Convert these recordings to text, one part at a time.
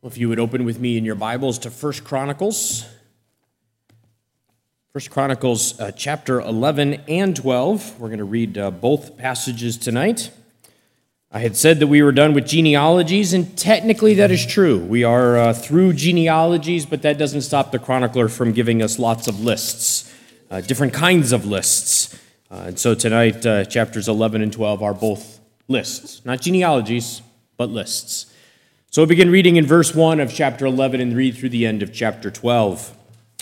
Well, if you would open with me in your Bibles to 1 Chronicles. 1 Chronicles chapter 11 and 12. We're going to read both passages tonight. I had said that we were done with genealogies, and technically that is true. We are through genealogies, but that doesn't stop the chronicler from giving us lots of lists, different kinds of lists. And so tonight, chapters 11 and 12 are both lists. Not genealogies, but lists. So we'll begin reading in verse 1 of chapter 11 and read through the end of chapter 12.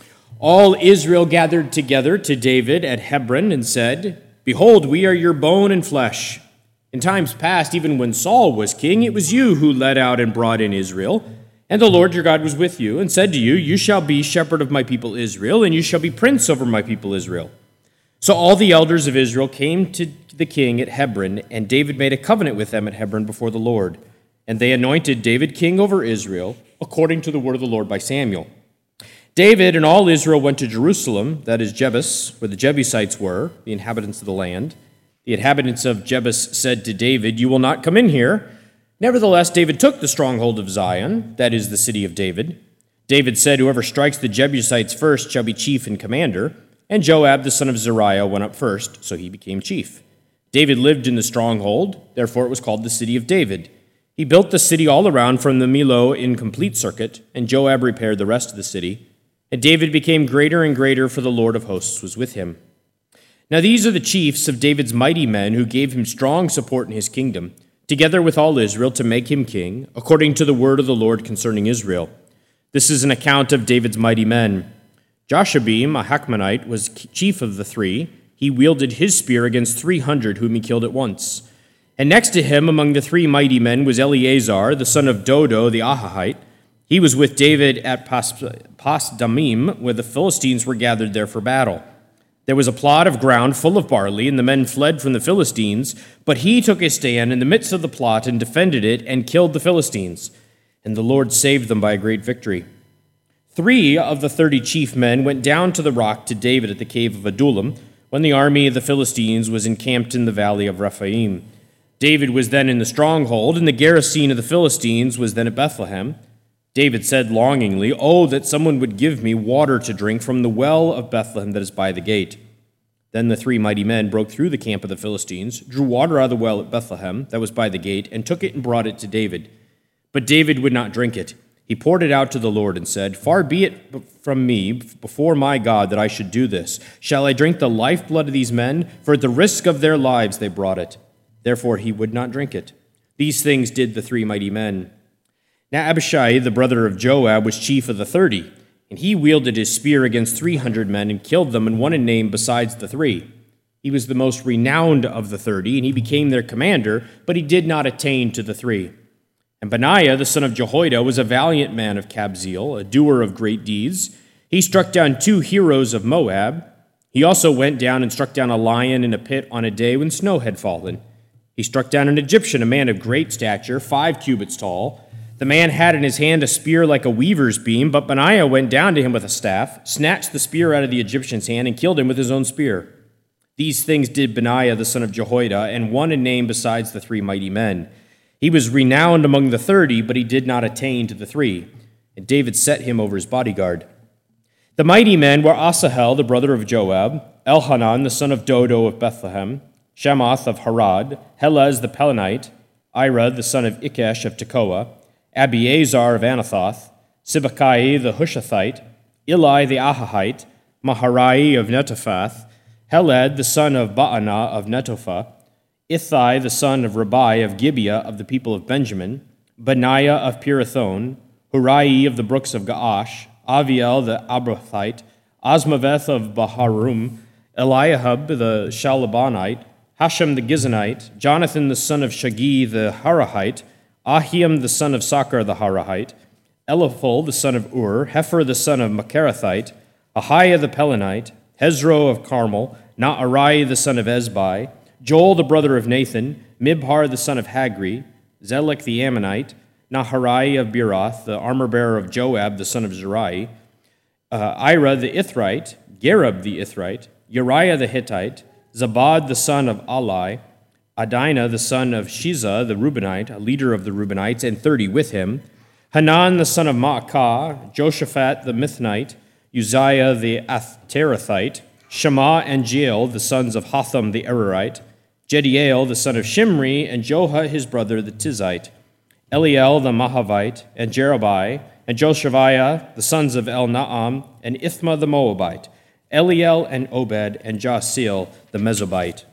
All Israel gathered together to David at Hebron and said, "Behold, we are your bone and flesh. In times past, even when Saul was king, it was you who led out and brought in Israel. And the Lord your God was with you and said to you, you shall be shepherd of my people Israel, and you shall be prince over my people Israel." So all the elders of Israel came to the king at Hebron, and David made a covenant with them at Hebron before the Lord. And they anointed David king over Israel, according to the word of the Lord by Samuel. David and all Israel went to Jerusalem, that is Jebus, where the Jebusites were, the inhabitants of the land. The inhabitants of Jebus said to David, "You will not come in here." Nevertheless, David took the stronghold of Zion, that is the city of David. David said, "Whoever strikes the Jebusites first shall be chief and commander." And Joab, the son of Zeruiah, went up first, so he became chief. David lived in the stronghold, therefore it was called the city of David. He built the city all around from the Millo in complete circuit, and Joab repaired the rest of the city. And David became greater and greater, for the Lord of hosts was with him. Now these are the chiefs of David's mighty men who gave him strong support in his kingdom, together with all Israel, to make him king, according to the word of the Lord concerning Israel. This is an account of David's mighty men. Joshabim, a Hachmonite, was chief of the three. He wielded his spear against 300 whom he killed at once. And next to him among the three mighty men was Eleazar, the son of Dodo the Ahahite. He was with David at Pasdamim, where the Philistines were gathered there for battle. There was a plot of ground full of barley, and the men fled from the Philistines, but he took his stand in the midst of the plot and defended it and killed the Philistines. And the Lord saved them by a great victory. 3 of the 30 chief men went down to the rock to David at the cave of Adullam, when the army of the Philistines was encamped in the valley of Rephaim. David was then in the stronghold, and the garrison of the Philistines was then at Bethlehem. David said longingly, "Oh, that someone would give me water to drink from the well of Bethlehem that is by the gate." Then the 3 mighty men broke through the camp of the Philistines, drew water out of the well at Bethlehem that was by the gate, and took it and brought it to David. But David would not drink it. He poured it out to the Lord and said, "Far be it from me before my God that I should do this. Shall I drink the lifeblood of these men? For at the risk of their lives they brought it." Therefore he would not drink it. These things did the 3 mighty men. Now Abishai, the brother of Joab, was chief of the 30, and he wielded his spear against 300 men and killed them and won a name besides the 3. He was the most renowned of the 30, and he became their commander, but he did not attain to the 3. And Benaiah, the son of Jehoiada, was a valiant man of Kabzeel, a doer of great deeds. He struck down 2 heroes of Moab. He also went down and struck down a lion in a pit on a day when snow had fallen. He struck down an Egyptian, a man of great stature, 5 cubits tall. The man had in his hand a spear like a weaver's beam, but Benaiah went down to him with a staff, snatched the spear out of the Egyptian's hand, and killed him with his own spear. These things did Benaiah, the son of Jehoiada, and won a name besides the 3 mighty men. He was renowned among the 30, but he did not attain to the 3. And David set him over his bodyguard. The mighty men were Asahel, the brother of Joab, Elhanan, the son of Dodo of Bethlehem, Shemoth of Harad, Helez the Pelonite, Ira the son of Ikesh of Tekoa, Abiezer of Anathoth, Sibbecai the Hushathite, Eli the Ahahite, Maharai of Netophath, Heled the son of Baanah of Netophah, Ithai the son of Ribai of Gibeah of the people of Benjamin, Benaiah of Pirathon, Hurai of the brooks of Gaash, Aviel the Abrathite, Asmaveth of Baharum, Eliahab the Shalabonite, Hashem the Gizonite, Jonathan the son of Shagi the Harahite, Ahiam the son of Sakar the Harahite, Eliphol the son of Ur, Hefer the son of Macherathite, Ahiah the Pelonite, Hezro of Carmel, Naarai the son of Ezbai, Joel the brother of Nathan, Mibhar the son of Hagri, Zelek the Ammonite, Naharai of Beeroth, the armor-bearer of Joab the son of Zerai, Ira the Ithrite, Gareb the Ithrite, Uriah the Hittite, Zabad the son of Alai, Adinah the son of Shiza the Reubenite, a leader of the Reubenites, and 30 with him, Hanan the son of Maacah, Joshaphat the Mithnite, Uzziah the Atherathite, Shema and Jeiel the sons of Hotham the Ararite, Jediael the son of Shimri, and Joha his brother the Tizite, Eliel the Mahavite, and Jerubai, and Joshaviah the sons of Elnaam, and Ithma the Moabite, Eliel and Obed, and Jaasiel the Mesobite.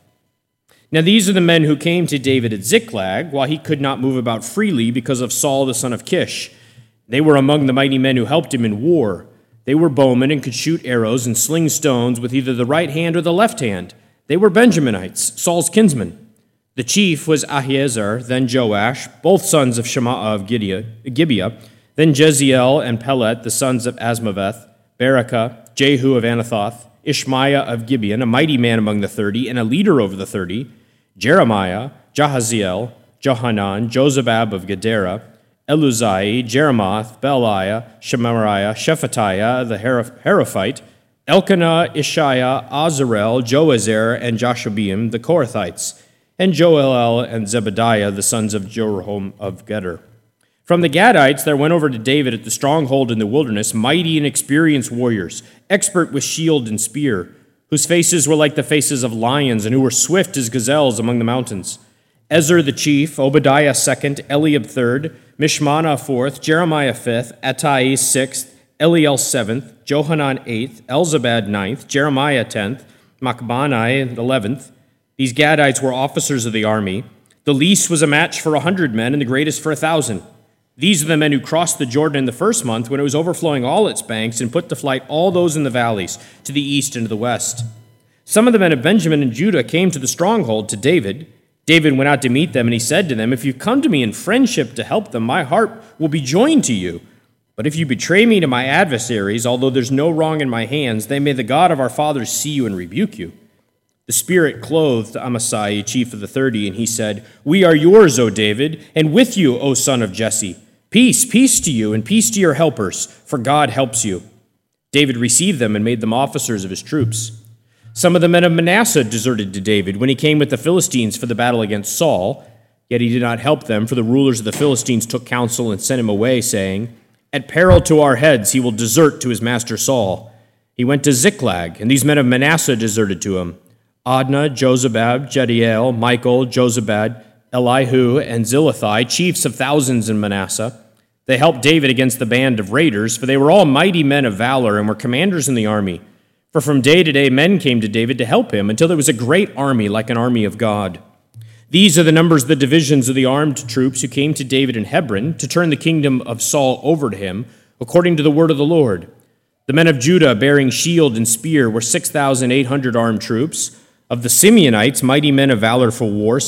Now these are the men who came to David at Ziklag, while he could not move about freely because of Saul the son of Kish. They were among the mighty men who helped him in war. They were bowmen and could shoot arrows and sling stones with either the right hand or the left hand. They were Benjaminites, Saul's kinsmen. The chief was Ahiezer, then Joash, both sons of Shema of Gibeah, then Jeziel and Pelet, the sons of Asmaveth, Berekah, Jehu of Anathoth, Ishmaiah of Gibeon, a mighty man among the 30, and a leader over the 30, Jeremiah, Jahaziel, Johanan, Jozabad of Gedera, Eluzai, Jeremoth, Beliah, Shemariah, Shephatiah, the Heraphite, Elkanah, Ishiah, Azarel, Joezer, and Jashobeam, the Korathites, and Joel and Zebediah, the sons of Jeroham of Geder. From the Gadites there went over to David at the stronghold in the wilderness mighty and experienced warriors, expert with shield and spear, whose faces were like the faces of lions and who were swift as gazelles among the mountains. Ezer the chief, Obadiah second, Eliab third, Mishmana fourth, Jeremiah fifth, Attai sixth, Eliel seventh, Johanan eighth, Elzabad ninth, Jeremiah 10th, Machbanai 11th. These Gadites were officers of the army. The least was a match for 100 men, and the greatest for 1,000. These are the men who crossed the Jordan in the first month when it was overflowing all its banks and put to flight all those in the valleys, to the east and to the west. Some of the men of Benjamin and Judah came to the stronghold to David. David went out to meet them, and he said to them, "If you come to me in friendship to help them, my heart will be joined to you. But if you betray me to my adversaries, although there's no wrong in my hands, then may the God of our fathers see you and rebuke you." The Spirit clothed Amasai, chief of the 30, and he said, "We are yours, O David, and with you, O son of Jesse. Peace, peace to you, and peace to your helpers, for God helps you." David received them and made them officers of his troops. Some of the men of Manasseh deserted to David when he came with the Philistines for the battle against Saul, yet he did not help them, for the rulers of the Philistines took counsel and sent him away, saying, "At peril to our heads he will desert to his master Saul." He went to Ziklag, and these men of Manasseh deserted to him: Adnah, Jozabad, Jediael, Michael, Jozabad, Elihu, and Zillethai, chiefs of thousands in Manasseh. They helped David against the band of raiders, for they were all mighty men of valor and were commanders in the army. For from day to day men came to David to help him, until there was a great army like an army of God. These are the numbers of the divisions of the armed troops who came to David in Hebron to turn the kingdom of Saul over to him, according to the word of the Lord. The men of Judah bearing shield and spear were 6,800 armed troops. Of the Simeonites, mighty men of valor for war,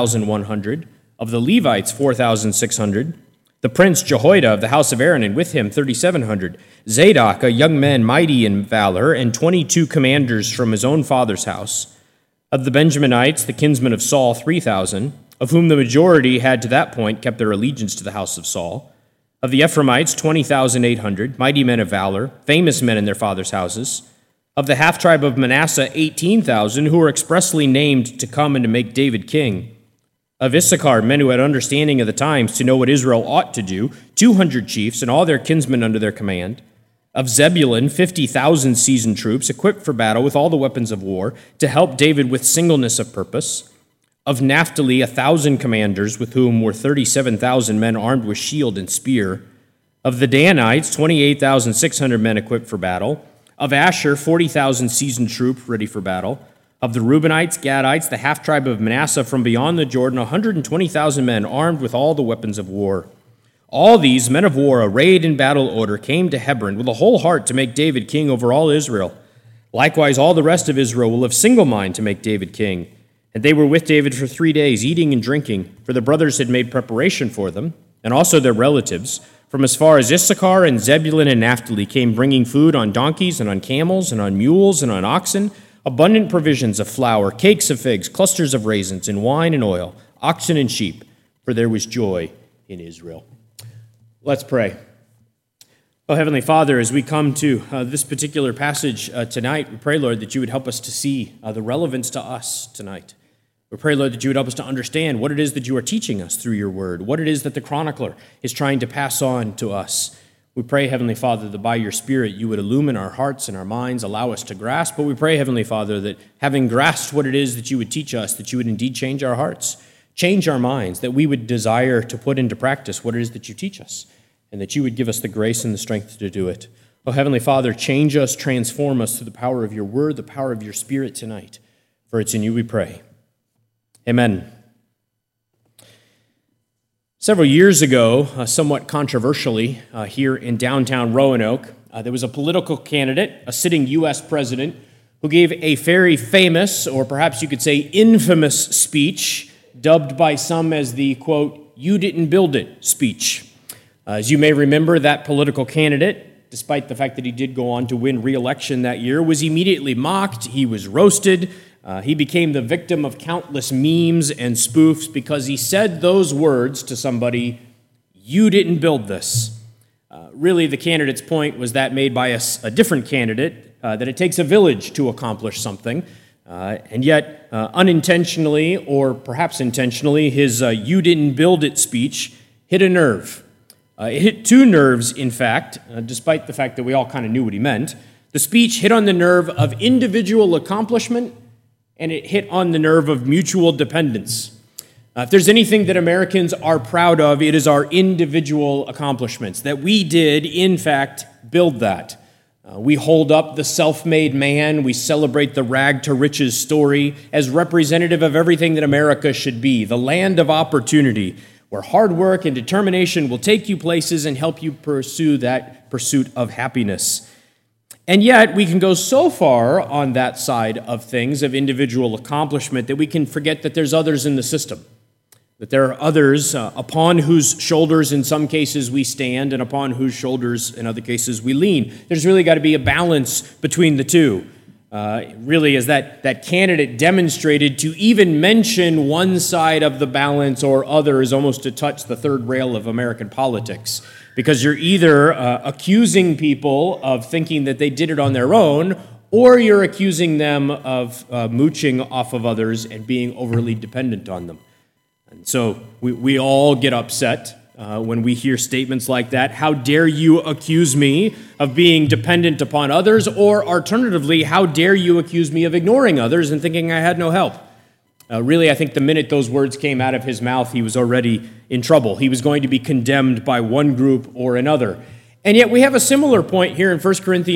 7,100. Of the Levites, 4,600. The prince Jehoiada of the house of Aaron, and with him 3,700. Zadok, a young man mighty in valor, and 22 commanders from his own father's house. Of the Benjaminites, the kinsmen of Saul, 3,000, of whom the majority had to that point kept their allegiance to the house of Saul. Of the Ephraimites, 20,800, mighty men of valor, famous men in their fathers' houses. Of the half-tribe of Manasseh, 18,000, who were expressly named to come and to make David king. Of Issachar, men who had understanding of the times to know what Israel ought to do, 200 chiefs and all their kinsmen under their command. Of Zebulun, 50,000 seasoned troops, equipped for battle with all the weapons of war, to help David with singleness of purpose. Of Naphtali, 1,000 commanders, with whom were 37,000 men armed with shield and spear. Of the Danites, 28,600 men equipped for battle. Of Asher, 40,000 seasoned troops ready for battle. Of the Reubenites, Gadites, the half-tribe of Manasseh from beyond the Jordan, 120,000 men armed with all the weapons of war. All these men of war, arrayed in battle order, came to Hebron with a whole heart to make David king over all Israel. Likewise, all the rest of Israel will have single mind to make David king. And they were with David for 3 days, eating and drinking, for the brothers had made preparation for them, and also their relatives. From as far as Issachar and Zebulun and Naphtali came bringing food on donkeys and on camels and on mules and on oxen, abundant provisions of flour, cakes of figs, clusters of raisins, and wine and oil, oxen and sheep, for there was joy in Israel. Let's pray. Oh, Heavenly Father, as we come to this particular passage tonight, we pray, Lord, that you would help us to see the relevance to us tonight. We pray, Lord, that you would help us to understand what it is that you are teaching us through your word, what it is that the chronicler is trying to pass on to us. We pray, Heavenly Father, that by your Spirit you would illumine our hearts and our minds, allow us to grasp. But we pray, Heavenly Father, that having grasped what it is that you would teach us, that you would indeed change our hearts, change our minds, that we would desire to put into practice what it is that you teach us, and that you would give us the grace and the strength to do it. Oh, Heavenly Father, change us, transform us through the power of your word, the power of your Spirit tonight. For it's in you we pray. Amen. Several years ago, somewhat controversially, here in downtown Roanoke, there was a political candidate, a sitting U.S. president, who gave a very famous, or perhaps you could say infamous speech, dubbed by some as the, quote, "you didn't build it" speech. As you may remember, that political candidate, despite the fact that he did go on to win re-election that year, was immediately mocked, he was roasted. He became the victim of countless memes and spoofs because he said those words to somebody, "You didn't build this." Really, the candidate's point was that made by a different candidate, that it takes a village to accomplish something. And yet, unintentionally, or perhaps intentionally, his "you didn't build it" speech hit a nerve. It hit two nerves, in fact, despite the fact that we all kind of knew what he meant. The speech hit on the nerve of individual accomplishment, and it hit on the nerve of mutual dependence. If there's anything that Americans are proud of, it is our individual accomplishments, that we did, in fact, build that. We hold up the self-made man. We celebrate the rag-to-riches story as representative of everything that America should be, the land of opportunity, where hard work and determination will take you places and help you pursue that pursuit of happiness. And yet, we can go so far on that side of things, of individual accomplishment, that we can forget that there's others in the system, that there are others upon whose shoulders in some cases we stand and upon whose shoulders in other cases we lean. There's really got to be a balance between the two. Really, as that candidate demonstrated, to even mention one side of the balance or other is almost to touch the third rail of American politics. Because you're either accusing people of thinking that they did it on their own, or you're accusing them of mooching off of others and being overly dependent on them. And so we all get upset when we hear statements like that. How dare you accuse me of being dependent upon others? Or alternatively, how dare you accuse me of ignoring others and thinking I had no help? Really, I think the minute those words came out of his mouth, he was already in trouble. He was going to be condemned by one group or another. And yet we have a similar point here in 1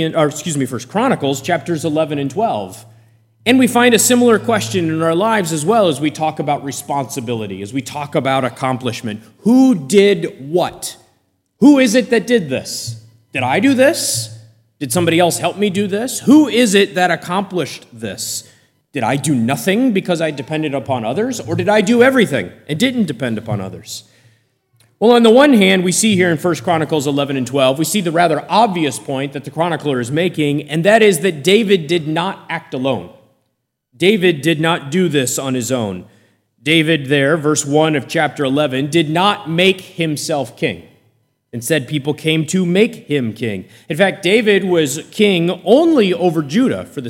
Chronicles, chapters 11 and 12. And we find a similar question in our lives as well as we talk about responsibility, as we talk about accomplishment. Who did what? Who is it that did this? Did I do this? Did somebody else help me do this? Who is it that accomplished this? Did I do nothing because I depended upon others, or did I do everything and didn't depend upon others? Well, on the one hand, we see here in 1 Chronicles 11 and 12, we see the rather obvious point that the chronicler is making, and that is that David did not act alone. David did not do this on his own. David there, verse 1 of chapter 11, did not make himself king. Instead, people came to make him king. In fact, David was king only over Judah for the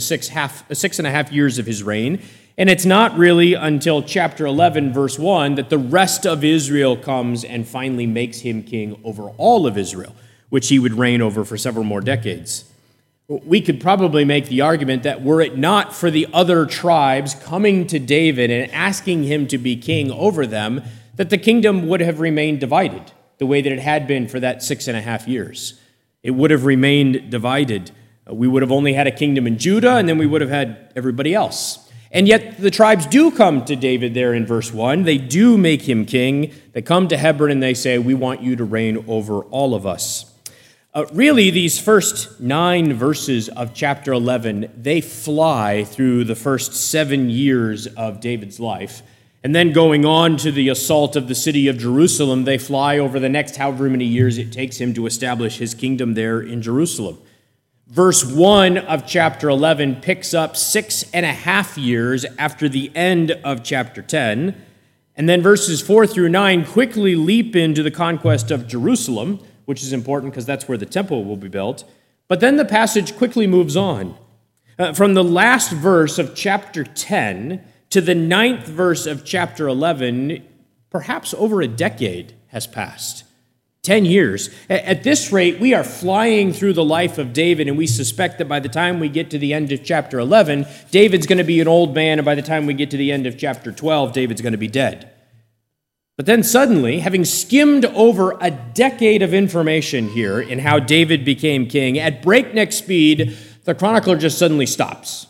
6.5 years of his reign, and it's not really until chapter 11, verse 1, that the rest of Israel comes and finally makes him king over all of Israel, which he would reign over for several more decades. We could probably make the argument that were it not for the other tribes coming to David and asking him to be king over them, that the kingdom would have remained divided the way that it had been for that 6.5 years. It would have remained divided. We would have only had a kingdom in Judah, and then we would have had everybody else. And yet the tribes do come to David there in verse 1. They do make him king. They come to Hebron and they say, "We want you to reign over all of us." Really, these first 9 verses of chapter 11, they fly through the first 7 years of David's life. And then going on to the assault of the city of Jerusalem, they fly over the next however many years it takes him to establish his kingdom there in Jerusalem. Verse 1 of chapter 11 picks up 6.5 years after the end of chapter 10. And then verses 4 through 9 quickly leap into the conquest of Jerusalem, which is important because that's where the temple will be built. But then the passage quickly moves on. From the last verse of chapter 10 to the 9th verse of chapter 11, perhaps over a decade has passed. 10 years. At this rate, we are flying through the life of David, and we suspect that by the time we get to the end of chapter 11, David's going to be an old man, and by the time we get to the end of chapter 12, David's going to be dead. But then suddenly, having skimmed over a decade of information here in how David became king, at breakneck speed, the chronicler just suddenly stops.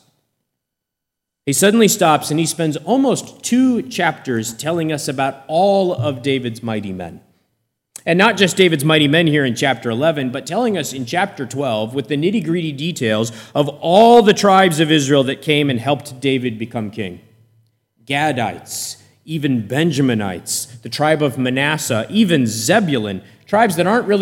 He suddenly stops, and he spends almost 2 chapters telling us about all of David's mighty men. And not just David's mighty men here in chapter 11, but telling us in chapter 12 with the nitty-gritty details of all the tribes of Israel that came and helped David become king. Gadites, even Benjaminites, the tribe of Manasseh, even Zebulun, tribes that aren't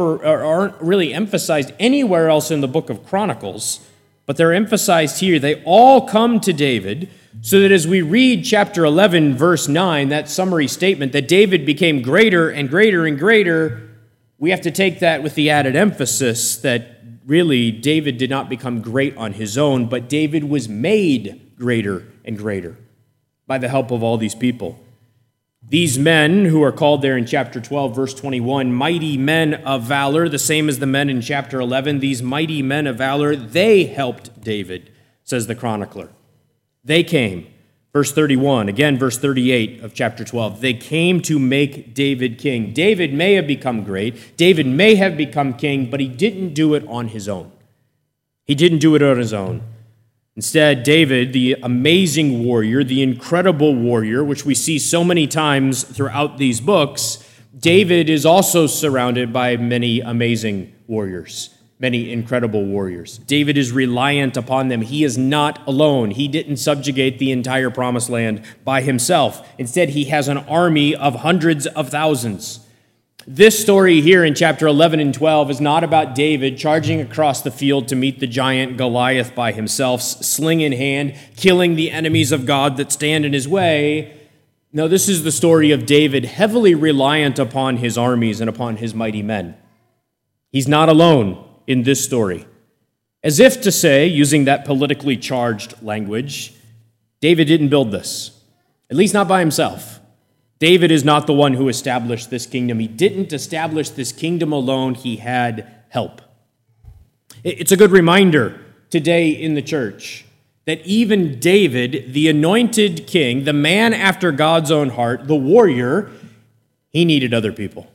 really emphasized anywhere else in the book of Chronicles, but they're emphasized here. They all come to David, so that as we read chapter 11, verse 9, that summary statement that David became greater and greater and greater, we have to take that with the added emphasis that really David did not become great on his own, but David was made greater and greater by the help of all these people. These men who are called there in chapter 12, verse 21, mighty men of valor, the same as the men in chapter 11, these mighty men of valor, they helped David, says the chronicler. They came. Verse 31, again, verse 38 of chapter 12. They came to make David king. David may have become great. David may have become king, but he didn't do it on his own. He didn't do it on his own. Instead, David, the amazing warrior, the incredible warrior, which we see so many times throughout these books, David is also surrounded by many amazing warriors. Many incredible warriors. David is reliant upon them. He is not alone. He didn't subjugate the entire promised land by himself. Instead, he has an army of hundreds of thousands. This story here in chapter 11 and 12 is not about David charging across the field to meet the giant Goliath by himself, sling in hand, killing the enemies of God that stand in his way. No, this is the story of David heavily reliant upon his armies and upon his mighty men. He's not alone in this story. As if to say, using that politically charged language, David didn't build this, at least not by himself. David is not the one who established this kingdom. He didn't establish this kingdom alone. He had help. It's a good reminder today in the church that even David, the anointed king, the man after God's own heart, the warrior, he needed other people.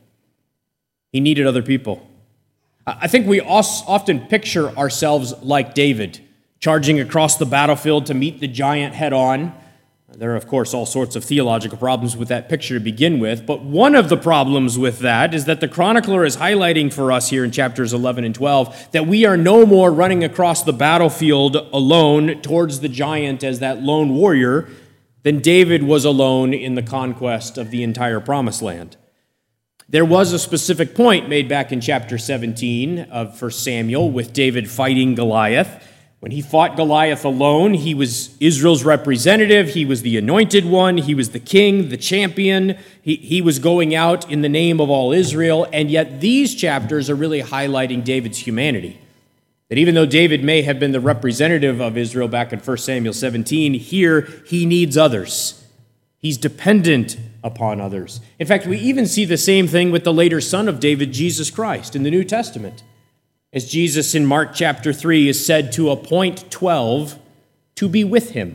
He needed other people. I think we often picture ourselves like David, charging across the battlefield to meet the giant head on. There are, of course, all sorts of theological problems with that picture to begin with, but one of the problems with that is that the chronicler is highlighting for us here in chapters 11 and 12 that we are no more running across the battlefield alone towards the giant as that lone warrior than David was alone in the conquest of the entire promised land. There was a specific point made back in chapter 17 of 1 Samuel with David fighting Goliath. When he fought Goliath alone, he was Israel's representative. He was the anointed one. He was the king, the champion. He was going out in the name of all Israel. And yet these chapters are really highlighting David's humanity. That even though David may have been the representative of Israel back in 1 Samuel 17, here he needs others. He's dependent upon others. In fact, we even see the same thing with the later son of David, Jesus Christ, in the New Testament. As Jesus in Mark chapter 3 is said to appoint 12 to be with him.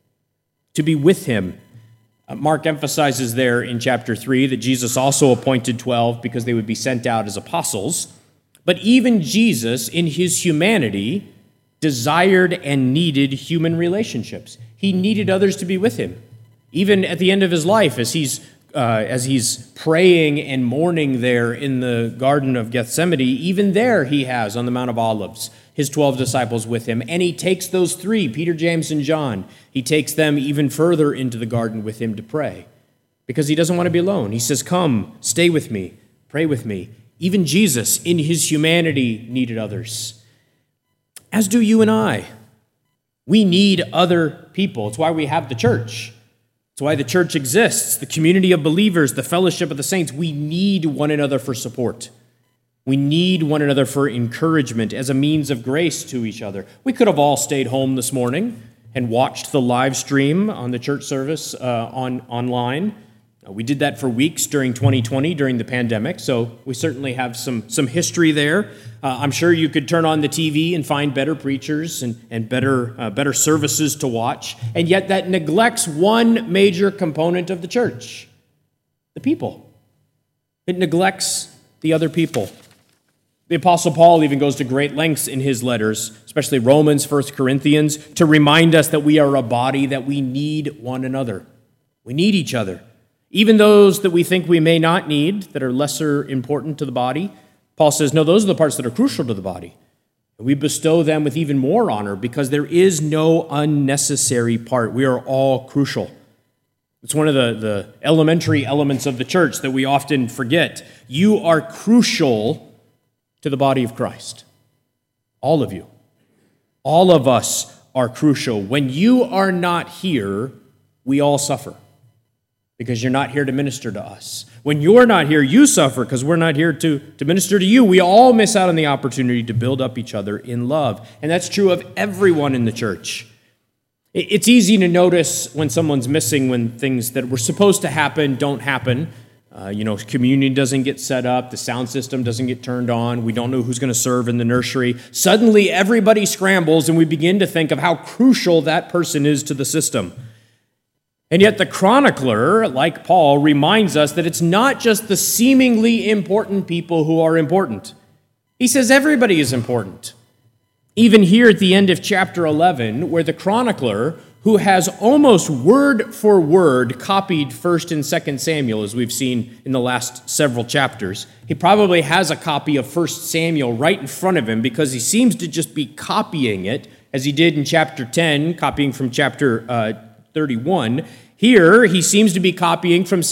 To be with him. Mark emphasizes there in chapter 3 that Jesus also appointed 12 because they would be sent out as apostles. But even Jesus, in his humanity, desired and needed human relationships. He needed others to be with him. Even at the end of his life, as he's praying and mourning there in the Garden of Gethsemane, even there he has, on the Mount of Olives, his 12 disciples with him. And he takes those 3, Peter, James, and John, he takes them even further into the garden with him to pray because he doesn't want to be alone. He says, come, stay with me, pray with me. Even Jesus, in his humanity, needed others, as do you and I. We need other people. It's why we have the church. It's why the church exists, the community of believers, the fellowship of the saints. We need one another for support. We need one another for encouragement as a means of grace to each other. We could have all stayed home this morning and watched the live stream on the church service online. We did that for weeks during 2020, during the pandemic, so we certainly have some history there. I'm sure you could turn on the TV and find better preachers and better services to watch, and yet that neglects one major component of the church, the people. It neglects the other people. The Apostle Paul even goes to great lengths in his letters, especially Romans, 1 Corinthians, to remind us that we are a body, that we need one another. We need each other. Even those that we think we may not need, that are lesser important to the body, Paul says, no, those are the parts that are crucial to the body. And we bestow them with even more honor because there is no unnecessary part. We are all crucial. It's one of the elementary elements of the church that we often forget. You are crucial to the body of Christ. All of you. All of us are crucial. When you are not here, we all suffer because you're not here to minister to us. When you're not here, you suffer because we're not here to minister to you. We all miss out on the opportunity to build up each other in love. And that's true of everyone in the church. It's easy to notice when someone's missing, when things that were supposed to happen don't happen. Communion doesn't get set up, the sound system doesn't get turned on, we don't know who's going to serve in the nursery. Suddenly, everybody scrambles, and we begin to think of how crucial that person is to the system. And yet the chronicler, like Paul, reminds us that it's not just the seemingly important people who are important. He says everybody is important. Even here at the end of chapter 11, where the chronicler, who has almost word for word copied 1st and 2nd Samuel, as we've seen in the last several chapters, he probably has a copy of 1 Samuel right in front of him because he seems to just be copying it, as he did in chapter 10, copying from chapter 31. Here, he seems to be copying from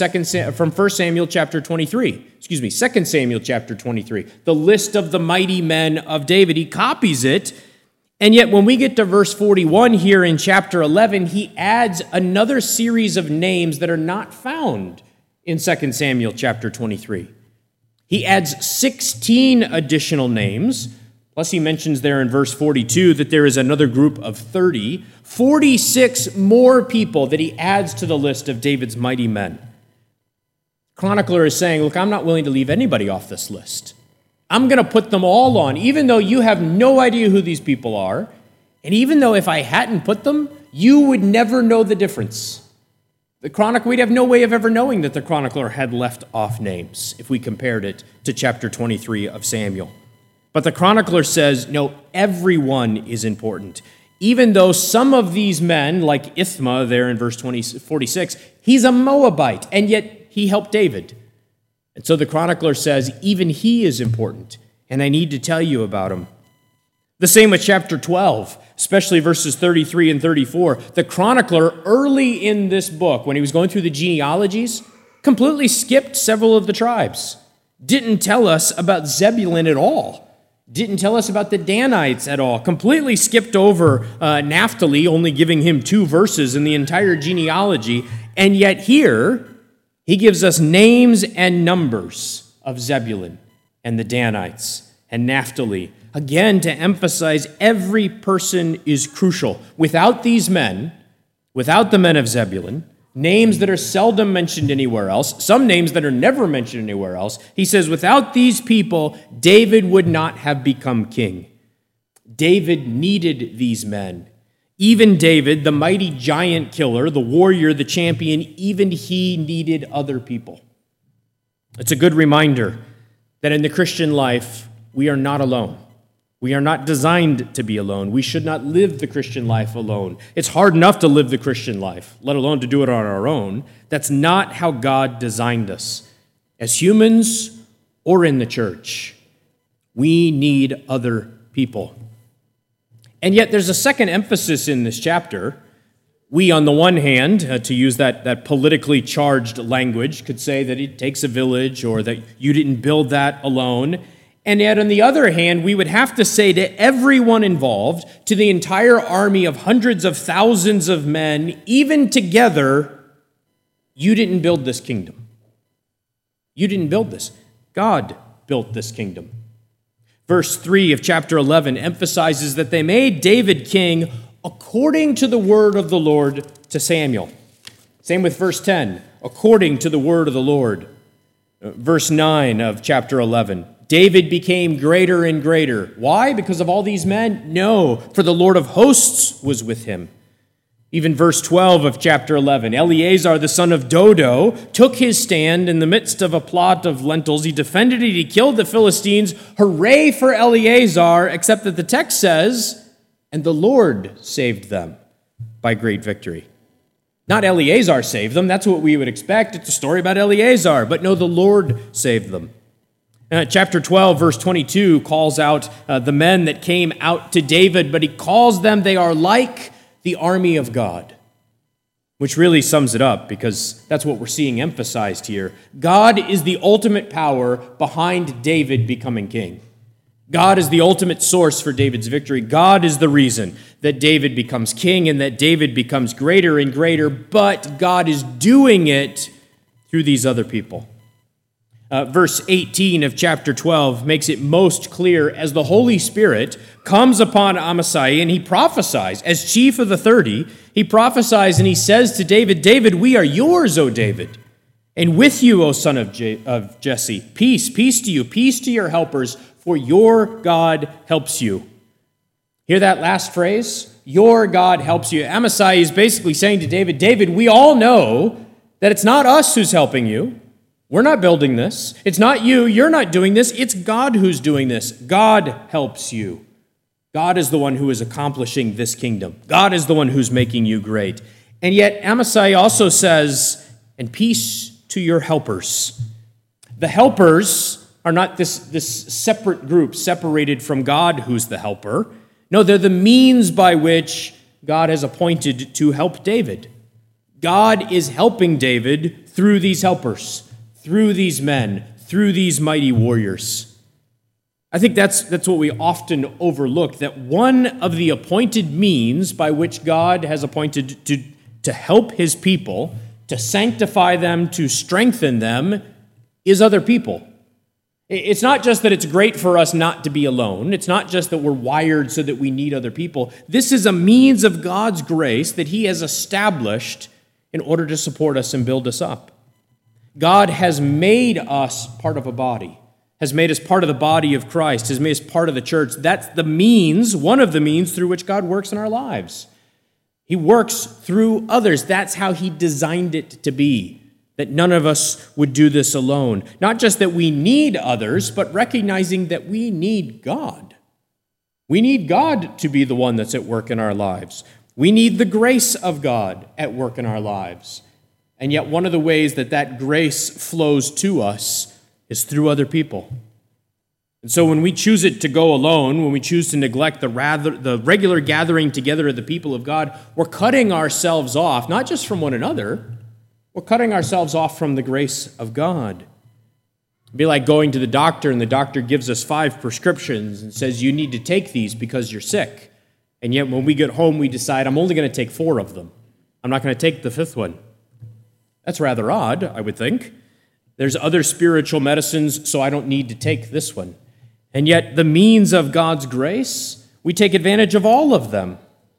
1 Samuel chapter 23. 2 Samuel chapter 23. The list of the mighty men of David. He copies it, and yet when we get to verse 41 here in chapter 11, he adds another series of names that are not found in 2 Samuel chapter 23. He adds 16 additional names. Plus, he mentions there in verse 42 that there is another group of 30, 46 more people that he adds to the list of David's mighty men. Chronicler is saying, look, I'm not willing to leave anybody off this list. I'm going to put them all on, even though you have no idea who these people are, and even though if I hadn't put them, you would never know the difference. We'd have no way of ever knowing that the chronicler had left off names if we compared it to chapter 23 of Samuel. But the chronicler says, no, everyone is important. Even though some of these men, like Ithma there in verse 46, he's a Moabite, and yet he helped David. And so the chronicler says, even he is important, and I need to tell you about him. The same with chapter 12, especially verses 33 and 34. The chronicler, early in this book, when he was going through the genealogies, completely skipped several of the tribes. Didn't tell us about Zebulun at all. Didn't tell us about the Danites at all. Completely skipped over Naphtali, only giving him 2 verses in the entire genealogy. And yet here, he gives us names and numbers of Zebulun and the Danites and Naphtali. Again, to emphasize every person is crucial. Without these men, without the men of Zebulun, names that are seldom mentioned anywhere else, some names that are never mentioned anywhere else, he says, without these people, David would not have become king. David needed these men. Even David, the mighty giant killer, the warrior, the champion, even he needed other people. It's a good reminder that in the Christian life, we are not alone. We are not designed to be alone. We should not live the Christian life alone. It's hard enough to live the Christian life, let alone to do it on our own. That's not how God designed us. As humans or in the church, we need other people. And yet there's a second emphasis in this chapter. We, on the one hand, to use that politically charged language, could say that it takes a village or that you didn't build that alone. And yet, on the other hand, we would have to say to everyone involved, to the entire army of hundreds of thousands of men, even together, you didn't build this kingdom. You didn't build this. God built this kingdom. Verse 3 of chapter 11 emphasizes that they made David king according to the word of the Lord to Samuel. Same with verse 10, according to the word of the Lord. Verse 9 of chapter 11, David became greater and greater. Why? Because of all these men? No, for the Lord of hosts was with him. Even verse 12 of chapter 11, Eleazar, the son of Dodo, took his stand in the midst of a plot of lentils. He defended it. He killed the Philistines. Hooray for Eleazar, except that the text says, and the Lord saved them by great victory. Not Eleazar saved them. That's what we would expect. It's a story about Eleazar. But no, the Lord saved them. Chapter 12, verse 22 calls out the men that came out to David, but he calls them, they are like the army of God, which really sums it up because that's what we're seeing emphasized here. God is the ultimate power behind David becoming king. God is the ultimate source for David's victory. God is the reason that David becomes king and that David becomes greater and greater, but God is doing it through these other people. Verse 18 of chapter 12 makes it most clear as the Holy Spirit comes upon Amasai and he prophesies. As chief of the 30, he prophesies and he says to David, David, we are yours, O David, and with you, O son of Jesse. Peace, peace to you, peace to your helpers, for your God helps you. Hear that last phrase? Your God helps you. Amasai is basically saying to David, David, we all know that it's not us who's helping you. We're not building this. It's not you. You're not doing this. It's God who's doing this. God helps you. God is the one who is accomplishing this kingdom. God is the one who's making you great. And yet Amasai also says, and peace to your helpers. The helpers are not this separate group separated from God who's the helper. No, they're the means by which God has appointed to help David. God is helping David through these helpers, through these men, through these mighty warriors. I think that's what we often overlook, that one of the appointed means by which God has appointed to help his people, to sanctify them, to strengthen them, is other people. It's not just that it's great for us not to be alone. It's not just that we're wired so that we need other people. This is a means of God's grace that he has established in order to support us and build us up. God has made us part of a body, has made us part of the body of Christ, has made us part of the church. That's the means, one of the means through which God works in our lives. He works through others. That's how he designed it to be, that none of us would do this alone. Not just that we need others, but recognizing that we need God. We need God to be the one that's at work in our lives. We need the grace of God at work in our lives. And yet one of the ways that grace flows to us is through other people. And so when we choose it to go alone, when we choose to neglect the regular gathering together of the people of God, we're cutting ourselves off, not just from one another, we're cutting ourselves off from the grace of God. It'd be like going to the doctor and the doctor gives us 5 prescriptions and says, you need to take these because you're sick. And yet when we get home, we decide, I'm only going to take 4 of them. I'm not going to take the 5th one. That's rather odd, I would think. There's other spiritual medicines, so I don't need to take this one. And yet, the means of God's grace, we take advantage of all of them.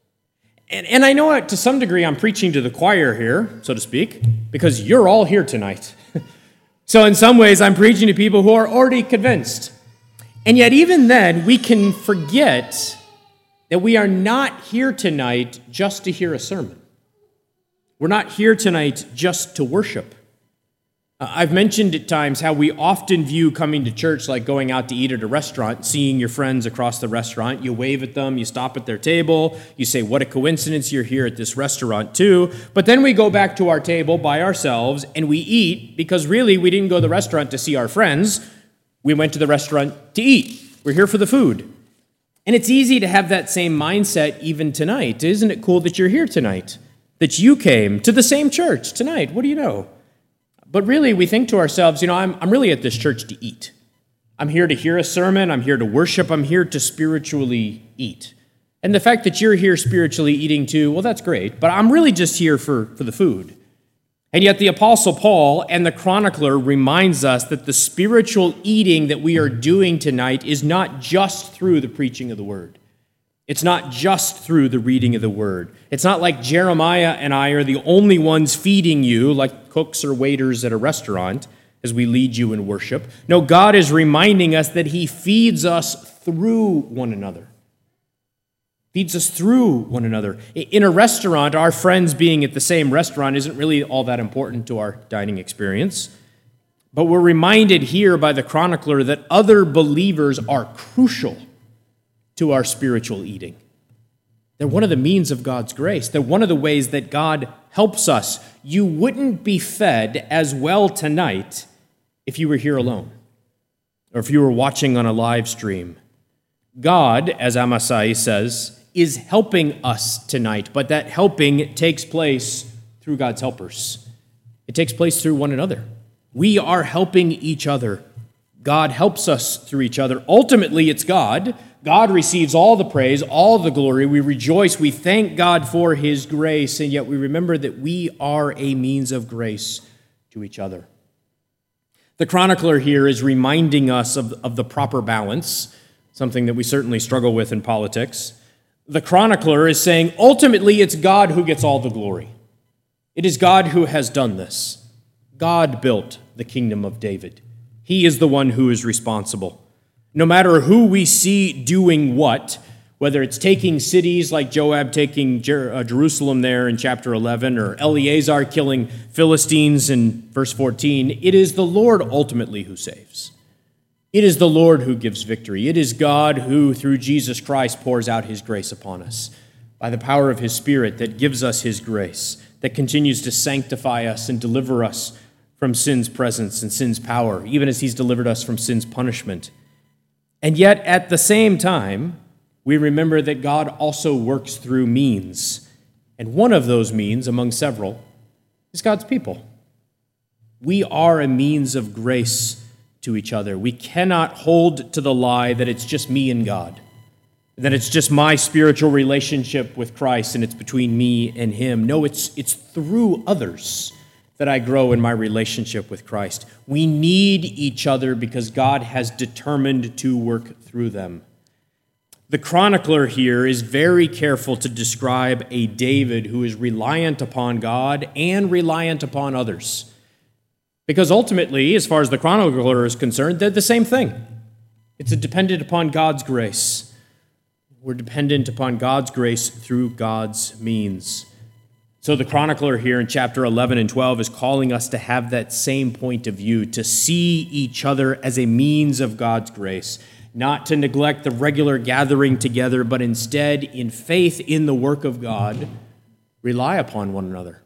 And I know to some degree I'm preaching to the choir here, so to speak, because you're all here tonight. So in some ways, I'm preaching to people who are already convinced. And yet, even then, we can forget that we are not here tonight just to hear a sermon. We're not here tonight just to worship. I've mentioned at times how we often view coming to church like going out to eat at a restaurant, seeing your friends across the restaurant. You wave at them, you stop at their table, you say, what a coincidence you're here at this restaurant too. But then we go back to our table by ourselves and we eat because really we didn't go to the restaurant to see our friends. We went to the restaurant to eat. We're here for the food. And it's easy to have that same mindset even tonight. Isn't it cool that you're here tonight? That you came to the same church tonight. What do you know? But really, we think to ourselves, I'm really at this church to eat. I'm here to hear a sermon. I'm here to worship. I'm here to spiritually eat. And the fact that you're here spiritually eating too, well, that's great. But I'm really just here for the food. And yet the Apostle Paul and the chronicler reminds us that the spiritual eating that we are doing tonight is not just through the preaching of the word. It's not just through the reading of the word. It's not like Jeremiah and I are the only ones feeding you like cooks or waiters at a restaurant as we lead you in worship. No, God is reminding us that he feeds us through one another. Feeds us through one another. In a restaurant, our friends being at the same restaurant isn't really all that important to our dining experience. But we're reminded here by the chronicler that other believers are crucial to our spiritual eating. They're one of the means of God's grace. They're one of the ways that God helps us. You wouldn't be fed as well tonight if you were here alone, or if you were watching on a live stream. God, as Amasai says, is helping us tonight, but that helping takes place through God's helpers. It takes place through one another. We are helping each other. God helps us through each other. Ultimately, it's God. God receives all the praise, all the glory. We rejoice. We thank God for his grace, and yet we remember that we are a means of grace to each other. The chronicler here is reminding us of the proper balance, something that we certainly struggle with in politics. The chronicler is saying, ultimately, it's God who gets all the glory. It is God who has done this. God built the kingdom of David. He is the one who is responsible. No matter who we see doing what, whether it's taking cities like Joab taking Jerusalem there in chapter 11, or Eleazar killing Philistines in verse 14, it is the Lord ultimately who saves. It is the Lord who gives victory. It is God who, through Jesus Christ, pours out his grace upon us by the power of his Spirit that gives us his grace, that continues to sanctify us and deliver us from sin's presence and sin's power, even as he's delivered us from sin's punishment. And yet, at the same time, we remember that God also works through means. And one of those means, among several, is God's people. We are a means of grace to each other. We cannot hold to the lie that it's just me and God, that it's just my spiritual relationship with Christ and it's between me and him. No, it's through others that I grow in my relationship with Christ. We need each other because God has determined to work through them. The chronicler here is very careful to describe a David who is reliant upon God and reliant upon others. Because ultimately, as far as the chronicler is concerned, they're the same thing. It's dependent upon God's grace. We're dependent upon God's grace through God's means. So the chronicler here in chapter 11 and 12 is calling us to have that same point of view, to see each other as a means of God's grace, not to neglect the regular gathering together, but instead, in faith in the work of God, rely upon one another.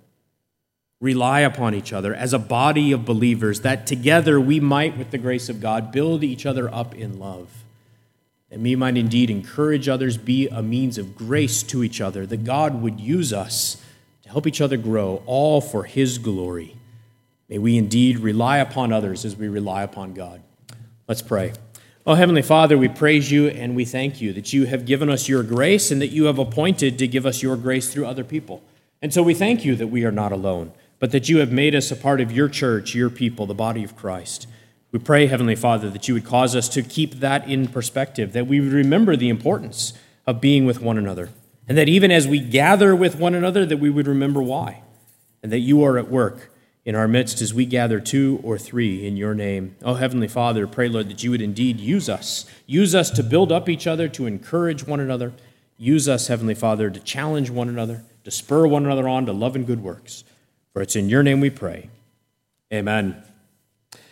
Rely upon each other as a body of believers, that together we might, with the grace of God, build each other up in love. And we might indeed encourage others, be a means of grace to each other, that God would use us to help each other grow, all for his glory. May we indeed rely upon others as we rely upon God. Let's pray. Oh, Heavenly Father, we praise you and we thank you that you have given us your grace and that you have appointed to give us your grace through other people. And so we thank you that we are not alone, but that you have made us a part of your church, your people, the body of Christ. We pray, Heavenly Father, that you would cause us to keep that in perspective, that we would remember the importance of being with one another, and that even as we gather with one another, that we would remember why, and that you are at work in our midst as we gather 2 or 3 in your name. Oh, Heavenly Father, pray, Lord, that you would indeed use us to build up each other, to encourage one another. Use us, Heavenly Father, to challenge one another, to spur one another on to love and good works. For it's in your name we pray. Amen.